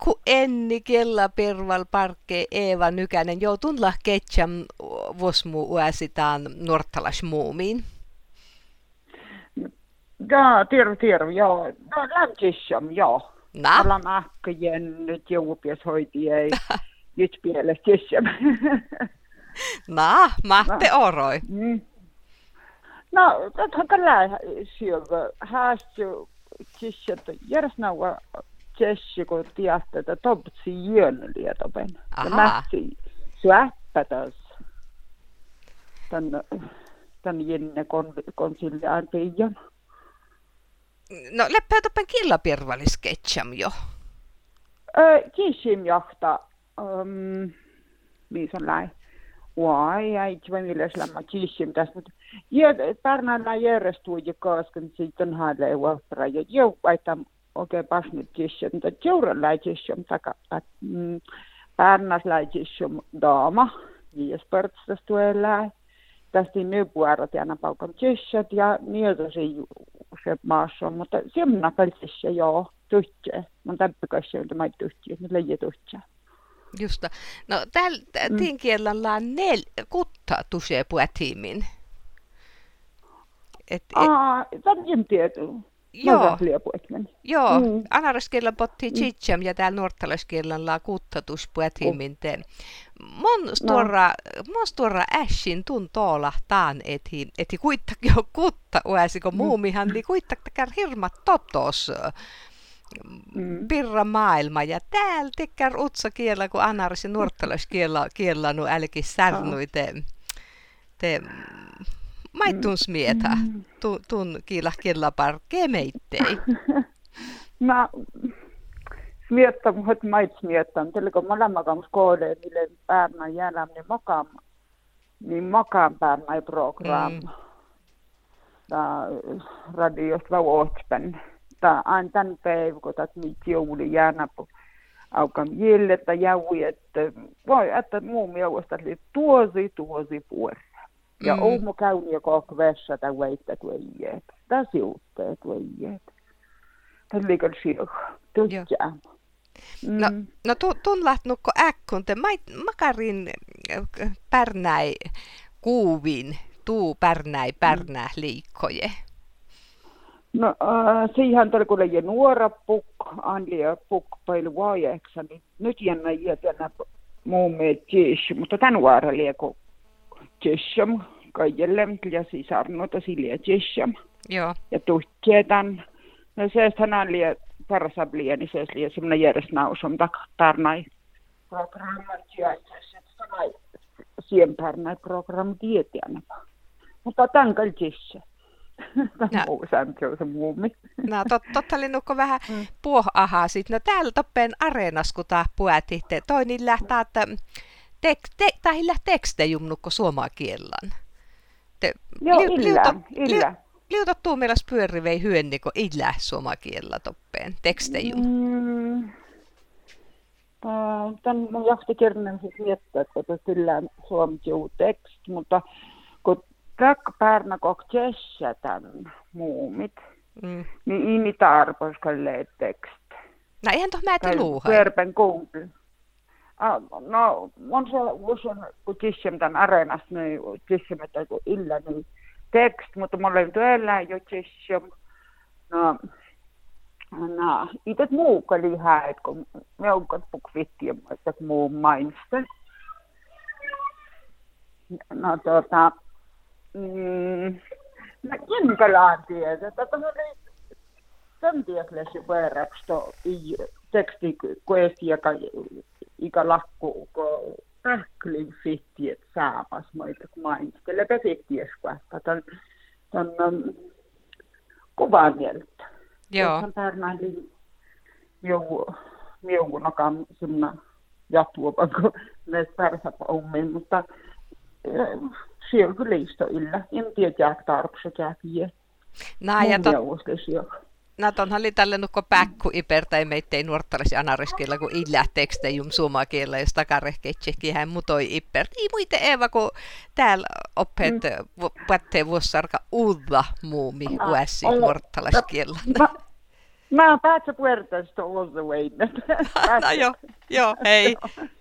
ku enni kella perval parkke Eeva Nykänen joutun lahketsam vosmu uäsitään norttalasmuumiin. Ja, tiedä, joo. No, lämtisam, joo. Na? Ollaan äkkäjen nyt joupias hoiti ei. Nyt pielessä tisam. Na, mahte oroi. No, tätä tällä syögä. Häästö tisam, järjesnävä tisam, kun tiedät, että topsi jönliä topen. Ja mähti syöppätäs. Tän jenne konsiliaan tiijan. No, leppäytäpän killapirvalisketsam jo. Tisam johta. Missä on läi? Vai, ei milles lämmä tisam tässä. Mutta pärnällä järjestuu ja kaaskan sitten haalee uopera. Ja joo, vaikka oikein pasnut tisam. Mutta jeuran läi tisam takaa. Pärnäs läi tisam daama. Viies pörtsas tuella. Tästä nyt puhuvat ja napaukan tisat ja niiltä se maassa on. Mutta semmoinen pelsissä joo. Tuhtsee. Mä täppäkässä, että mä ei tuhtsee, että leijä tuhtsee. Justa. No, täällä kielellä on kutta tusee puhutimin. Tämä en tiedä. Joo, anaraskielellä potti chicham ja täällä nuortalaiskielellä on kuttatus puhutimin. Monstora ässin tuntoo lahtaan, että kuittakin on kutta uäsikö muumihan, niin kuittaktakään hirmat toptos. Pirra maailma ja täällä tekkär utsakielä kun anaris ja nuortalaiskielä nu älki särnui te maittun smietä tun kielä parkee meittei. Mä smiettä mutta mait smiettän tällä kun molemmat skooleen mille päärnä jäädä niin makaan päärnä programma. Tää radiosta vuotspen. Aina tämän päivän, kun tätä nyt jouli jäänä aukan jille, että jäui, että voi, että muun mielestä oli tuosi puolella. Ja oumo käyn jo koko vessa, että veittä tuojiet. Tämä siuttaa tuojiet. Tämä liikaa siuha. Tutkää. No tuon lähtnukko äkkun, te makarin pärnäi kuuvin, pärnää liikkoje. No, siihen tuli kun oli nuora anlia paljon vaajeeksi, niin nyt jännä jätänä muun mielestä, mutta tämän nuora lieko tjessam, kaikille, ja sisarnota silleen tjessam. Joo. Ja tuhtjeetan, no se hän liian parasablia, niin se liian semmoinen järjesnausum tarnai programman tjessam, sienpärnäi programma tietäjänä. Mutta tämän kai tjessam. No totta oli nukko vähän puohahaa sit. No täällä toppeen areenas kun tää puätitte. Toinen lähtää, että tähän tekstejum nukko suomaa kiellan. Joo, illa. Liutot tuumilas pyörivei hyönniko illa suomaa kielllä toppeen tekstejum. Tän mun jahti kerran siis miettiä, että kyllä suomi tekst, mutta kun päärnä kokteessa tämän muumit, niin inni tarpoiskalle tekst. No eihän toh määtä luuha. Verben kumpli. No, on se usein, kun tissem tämän areenasta, niin tissem, että kun illa, niin tekst, mutta mulla ei tuolla jo tissem. No, itse muuka lihaa, että kun me onkaan pukvittiin, että muu mainsten. No mä jenkälaan tiedä, että tämä oli tämän tiedäklesi verraksi teksti kuesti, joka ikä lakku, kun pähklin fitti, että saapas meitä mainstelle, pesittieskuasta, tämän kuvan mieltä. Joo. Tämän pärnään miukunakaan semmoinen jatkuva, kun näistä pärsapä ommiin, mutta siellä kyllä illa. En tiedä, jääkö tarpeeksi jääkiä. No tonhan oli tälle nukko päkku ipertä, meittei nuortalaisi anariskielä, kun illa tekstejum suomakielä, jos takarehkeitsekin hän mutoi iper. Ei muite Eeva, kun täällä oppeet pättee vuossarka uudla muumi uässi nuortalaiskielä. Mä päätsen puertasta all the way. No joo, hei.